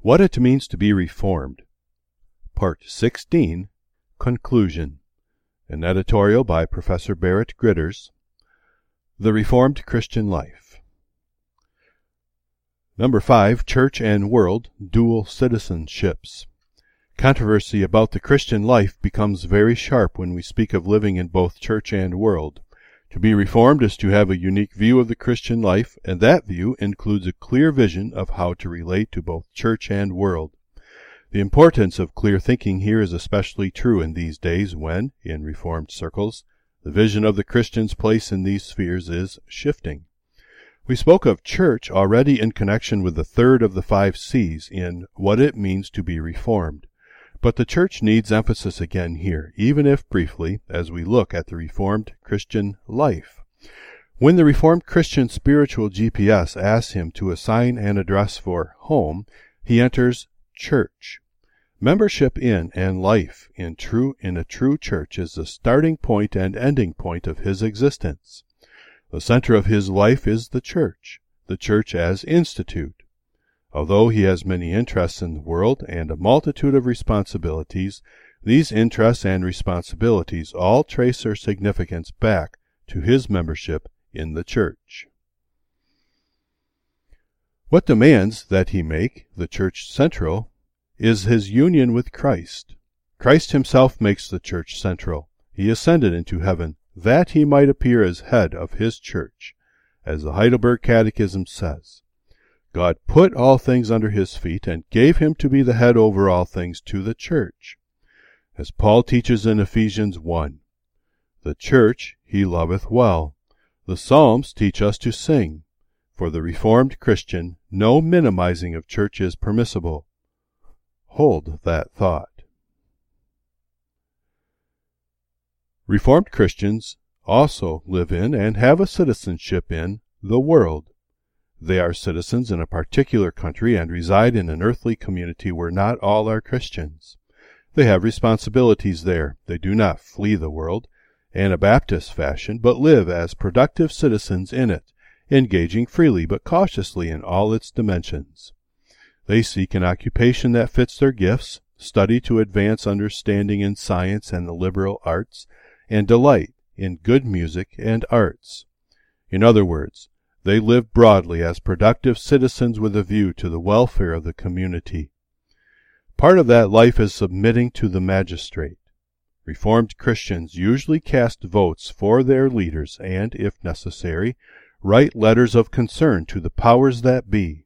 What it means to be Reformed. Part 16, Conclusion. An editorial by Professor Barrett Gritters. The Reformed Christian Life. Number 5, Church and World, Dual Citizenships. Controversy about the Christian life becomes very sharp when we speak of living in both church and world. To be Reformed is to have a unique view of the Christian life, and that view includes a clear vision of how to relate to both church and world. The importance of clear thinking here is especially true in these days when, in Reformed circles, the vision of the Christian's place in these spheres is shifting. We spoke of church already in connection with the third of the 5 C's in What It Means to be Reformed. But the church needs emphasis again here, even if briefly, as we look at the Reformed Christian life. When the Reformed Christian spiritual GPS asks him to assign an address for home, he enters church. Membership in and life in a true church is the starting point and ending point of his existence. The center of his life is the church as institute. Although he has many interests in the world and a multitude of responsibilities, these interests and responsibilities all trace their significance back to his membership in the church. What demands that he make the church central is his union with Christ. Christ himself makes the church central. He ascended into heaven that he might appear as head of his church, as the Heidelberg Catechism says. God put all things under his feet and gave him to be the head over all things to the church. As Paul teaches in Ephesians 1, the church he loveth well. The Psalms teach us to sing. For the Reformed Christian, no minimizing of church is permissible. Hold that thought. Reformed Christians also live in and have a citizenship in the world. They are citizens in a particular country and reside in an earthly community where not all are Christians. They have responsibilities there. They do not flee the world, Anabaptist fashion, but live as productive citizens in it, engaging freely but cautiously in all its dimensions. They seek an occupation that fits their gifts, study to advance understanding in science and the liberal arts, and delight in good music and arts. In other words, they live broadly as productive citizens with a view to the welfare of the community. Part of that life is submitting to the magistrate. Reformed Christians usually cast votes for their leaders and, if necessary, write letters of concern to the powers that be.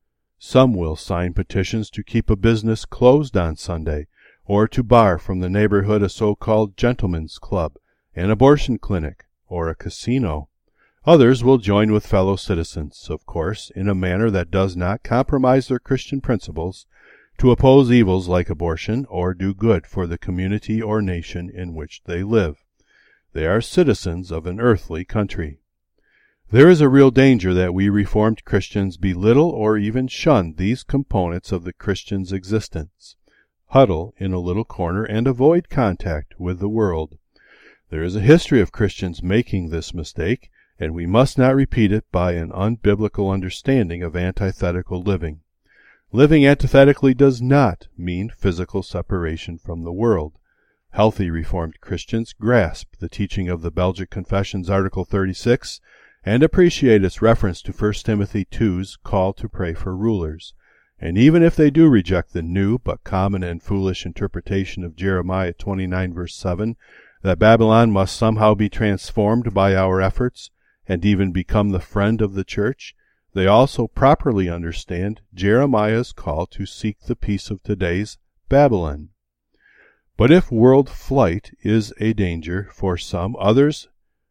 Some will sign petitions to keep a business closed on Sunday, or to bar from the neighborhood a so-called gentleman's club, an abortion clinic, or a casino. Others will join with fellow citizens, of course, in a manner that does not compromise their Christian principles, to oppose evils like abortion or do good for the community or nation in which they live. They are citizens of an earthly country. There is a real danger that we Reformed Christians belittle or even shun these components of the Christian's existence, huddle in a little corner, and avoid contact with the world. There is a history of Christians making this mistake, and we must not repeat it by an unbiblical understanding of antithetical living. Living antithetically does not mean physical separation from the world. Healthy Reformed Christians grasp the teaching of the Belgic Confession's Article 36 and appreciate its reference to 1 Timothy 2's call to pray for rulers. And even if they do reject the new but common and foolish interpretation of Jeremiah 29 verse 7, that Babylon must somehow be transformed by our efforts, and even become the friend of the church, they also properly understand Jeremiah's call to seek the peace of today's Babylon. But if world flight is a danger for others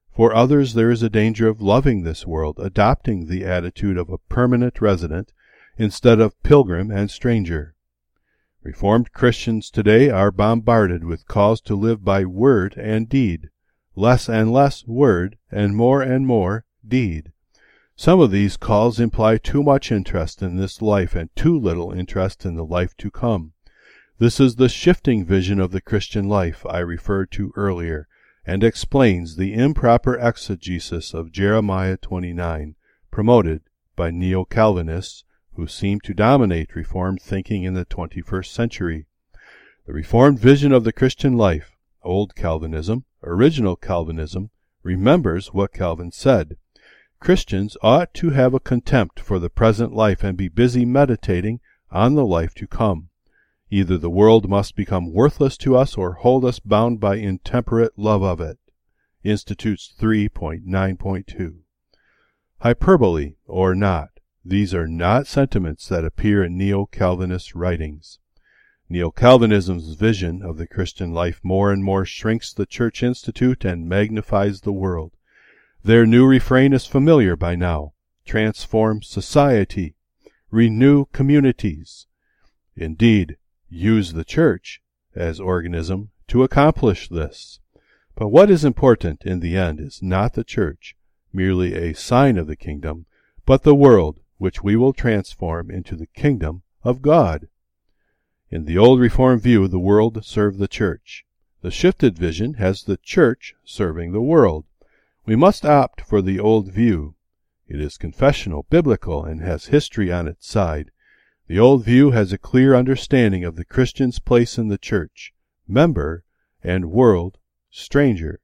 there is a danger of loving this world, adopting the attitude of a permanent resident instead of pilgrim and stranger. Reformed Christians today are bombarded with calls to live by word and deed, less and less word and more deed. Some of these calls imply too much interest in this life and too little interest in the life to come. This is the shifting vision of the Christian life I referred to earlier, and explains the improper exegesis of Jeremiah 29, promoted by neo-Calvinists who seem to dominate Reformed thinking in the 21st century. The Reformed vision of the Christian life, Old Calvinism, Original Calvinism, remembers what Calvin said. Christians ought to have a contempt for the present life and be busy meditating on the life to come. Either the world must become worthless to us or hold us bound by intemperate love of it. Institutes 3.9.2. Hyperbole or not, these are not sentiments that appear in Neo-Calvinist writings. Neo-Calvinism's vision of the Christian life more and more shrinks the Church Institute and magnifies the world. Their new refrain is familiar by now: transform society, renew communities. Indeed, use the Church as organism to accomplish this. But what is important in the end is not the Church, merely a sign of the kingdom, but the world, which we will transform into the kingdom of God. In the old Reformed view, the world served the Church. The shifted vision has the Church serving the world. We must opt for the old view. It is confessional, biblical, and has history on its side. The old view has a clear understanding of the Christian's place in the Church, member, and world, stranger.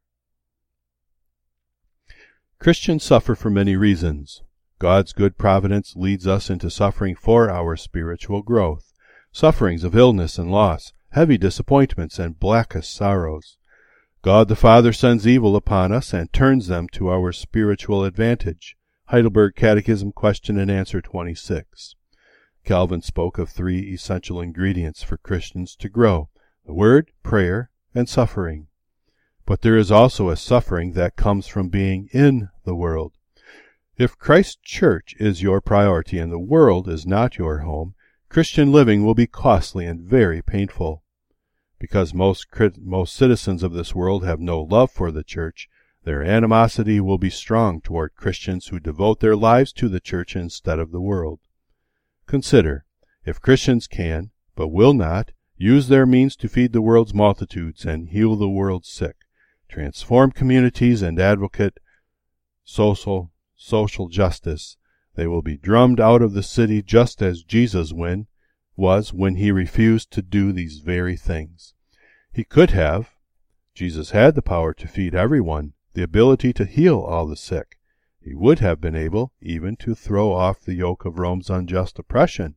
Christians suffer for many reasons. God's good providence leads us into suffering for our spiritual growth. Sufferings of illness and loss, heavy disappointments, and blackest sorrows. God the Father sends evil upon us and turns them to our spiritual advantage. Heidelberg Catechism, Question and Answer 26. Calvin spoke of 3 essential ingredients for Christians to grow: the Word, prayer, and suffering. But there is also a suffering that comes from being in the world. If Christ's Church is your priority and the world is not your home, Christian living will be costly and very painful. Because most citizens of this world have no love for the Church, their animosity will be strong toward Christians who devote their lives to the Church instead of the world. Consider, if Christians can, but will not, use their means to feed the world's multitudes and heal the world's sick, transform communities and advocate social justice, they will be drummed out of the city just as Jesus was when he refused to do these very things. He could have. Jesus had the power to feed everyone, the ability to heal all the sick. He would have been able even to throw off the yoke of Rome's unjust oppression.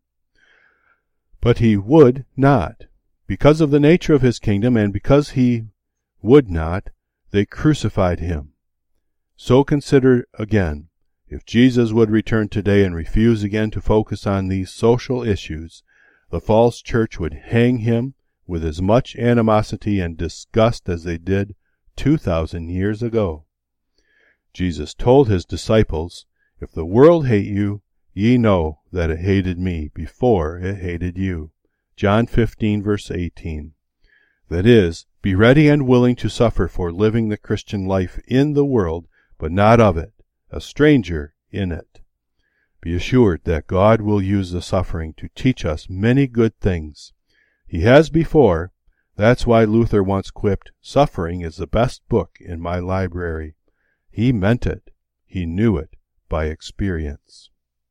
But he would not. Because of the nature of his kingdom and because he would not, they crucified him. So consider again, if Jesus would return today and refuse again to focus on these social issues, the false church would hang him with as much animosity and disgust as they did 2,000 years ago. Jesus told his disciples, "If the world hate you, ye know that it hated me before it hated you." John 15, verse 18. That is, be ready and willing to suffer for living the Christian life in the world, but not of it, a stranger in it. Be assured that God will use the suffering to teach us many good things. He has before. That's why Luther once quipped, "Suffering is the best book in my library." He meant it. He knew it by experience.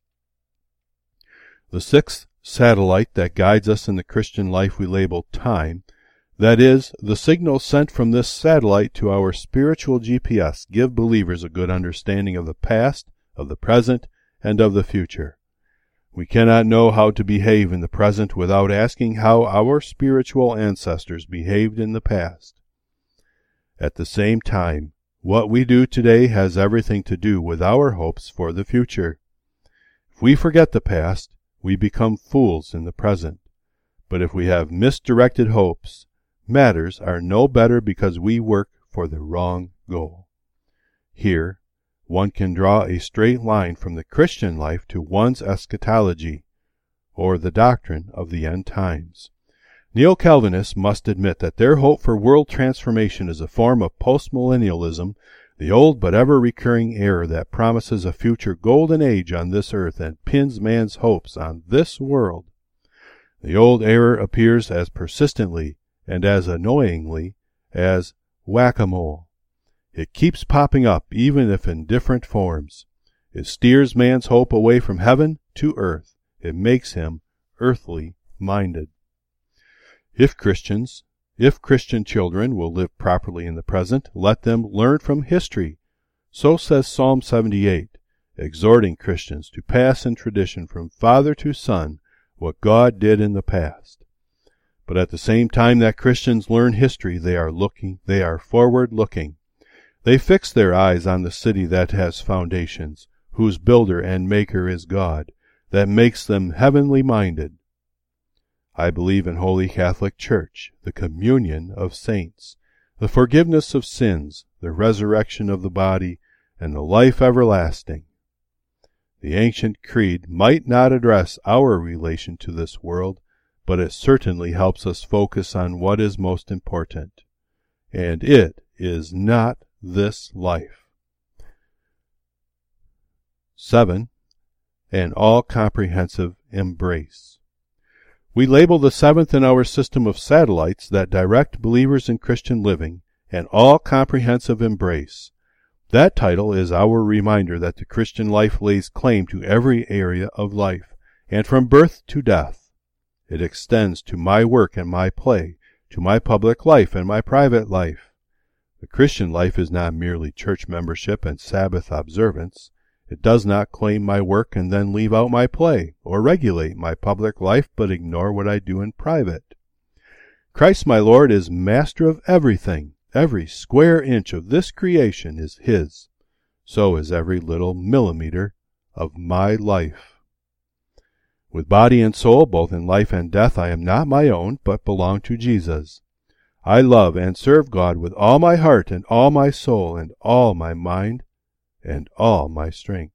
The 6th satellite that guides us in the Christian life we label time. That is, the signals sent from this satellite to our spiritual GPS give believers a good understanding of the past, of the present, and of the future. We cannot know how to behave in the present without asking how our spiritual ancestors behaved in the past. At the same time, what we do today has everything to do with our hopes for the future. If we forget the past, we become fools in the present. But if we have misdirected hopes, matters are no better because we work for the wrong goal. Here, one can draw a straight line from the Christian life to one's eschatology, or the doctrine of the end times. Neo-Calvinists must admit that their hope for world transformation is a form of postmillennialism, the old but ever-recurring error that promises a future golden age on this earth and pins man's hopes on this world. The old error appears as persistently and as annoyingly as whack-a-mole. It keeps popping up, even if in different forms. It steers man's hope away from heaven to earth. It makes him earthly minded. If Christian children will live properly in the present, let them learn from history. So says Psalm 78, exhorting Christians to pass in tradition from father to son what God did in the past. But at the same time that Christians learn history, they are forward looking. They fix their eyes on the city that has foundations, whose builder and maker is God, that makes them heavenly minded. I believe in Holy Catholic Church, the communion of saints, the forgiveness of sins, the resurrection of the body, and the life everlasting. The ancient creed might not address our relation to this world, but it certainly helps us focus on what is most important. And it is not this life. 7. An all-comprehensive embrace. We label the seventh in our system of satellites that direct believers in Christian living an all-comprehensive embrace. That title is our reminder that the Christian life lays claim to every area of life, and from birth to death. It extends to my work and my play, to my public life and my private life. The Christian life is not merely church membership and Sabbath observance. It does not claim my work and then leave out my play, or regulate my public life but ignore what I do in private. Christ my Lord is master of everything. Every square inch of this creation is His. So is every little millimeter of my life. With body and soul, both in life and death, I am not my own, but belong to Jesus. I love and serve God with all my heart and all my soul and all my mind and all my strength.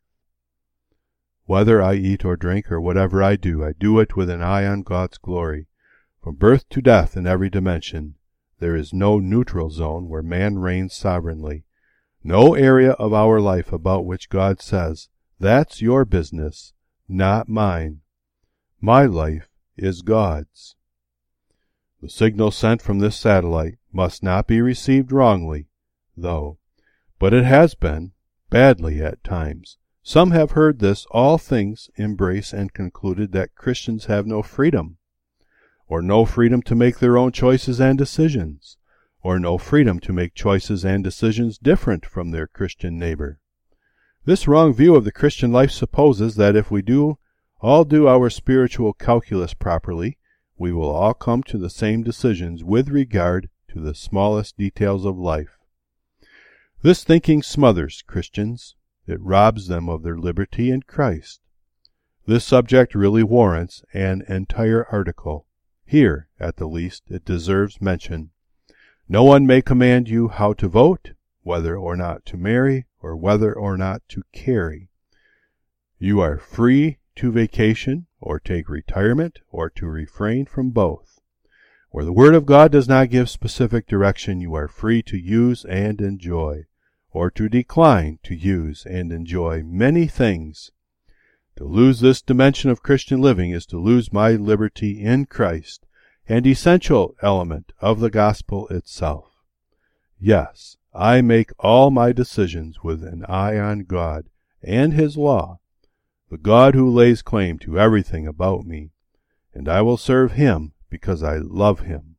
Whether I eat or drink or whatever I do it with an eye on God's glory. From birth to death in every dimension, there is no neutral zone where man reigns sovereignly. No area of our life about which God says, "That's your business, not mine." My life is God's. The signal sent from this satellite must not be received wrongly, though, but it has been, badly at times. Some have heard this all things embrace and concluded that Christians have no freedom, or no freedom to make their own choices and decisions, or no freedom to make choices and decisions different from their Christian neighbor. This wrong view of the Christian life supposes that if we all do our spiritual calculus properly, we will all come to the same decisions with regard to the smallest details of life. This thinking smothers Christians. It robs them of their liberty in Christ. This subject really warrants an entire article. Here, at the least, it deserves mention. No one may command you how to vote, whether or not to marry, or whether or not to carry. You are free to vacation, or take retirement, or to refrain from both. Where the Word of God does not give specific direction, you are free to use and enjoy, or to decline to use and enjoy many things. To lose this dimension of Christian living is to lose my liberty in Christ, an essential element of the gospel itself. Yes, I make all my decisions with an eye on God and His law, the God who lays claim to everything about me, and I will serve Him because I love Him.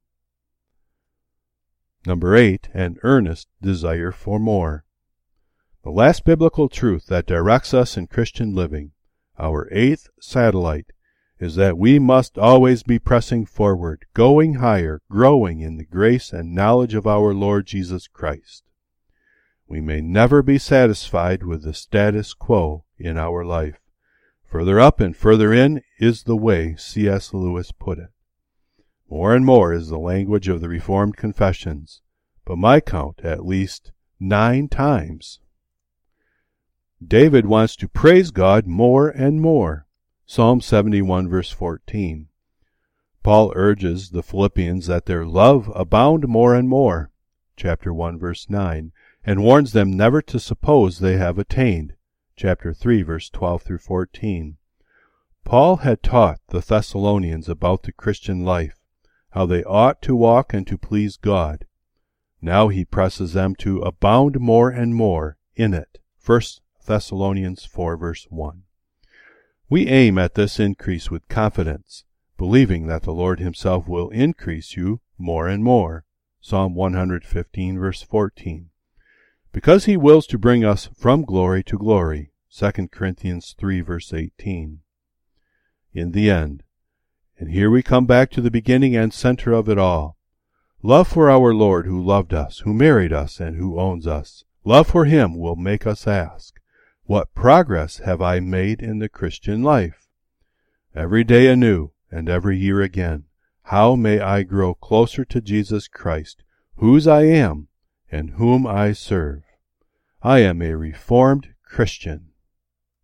Number 8, an earnest desire for more. The last biblical truth that directs us in Christian living, our 8th satellite, is that we must always be pressing forward, going higher, growing in the grace and knowledge of our Lord Jesus Christ. We may never be satisfied with the status quo in our life. Further up and further in is the way C.S. Lewis put it. More and more is the language of the Reformed confessions, but my count at least 9 times. David wants to praise God more and more. Psalm 71 verse 14. Paul urges the Philippians that their love abound more and more, chapter 1 verse 9, and warns them never to suppose they have attained, chapter 3 verse 12 through 14. Paul had taught the Thessalonians about the Christian life, how they ought to walk and to please God. Now he presses them to abound more and more in it. 1 Thessalonians 4 verse 1. We aim at this increase with confidence, believing that the Lord himself will increase you more and more. Psalm 115, verse 14. Because he wills to bring us from glory to glory. 2 Corinthians 3, verse 18. In the end, and here we come back to the beginning and center of it all, love for our Lord who loved us, who married us, and who owns us. Love for him will make us ask, what progress have I made in the Christian life? Every day anew, and every year again, how may I grow closer to Jesus Christ, whose I am, and whom I serve? I am a Reformed Christian.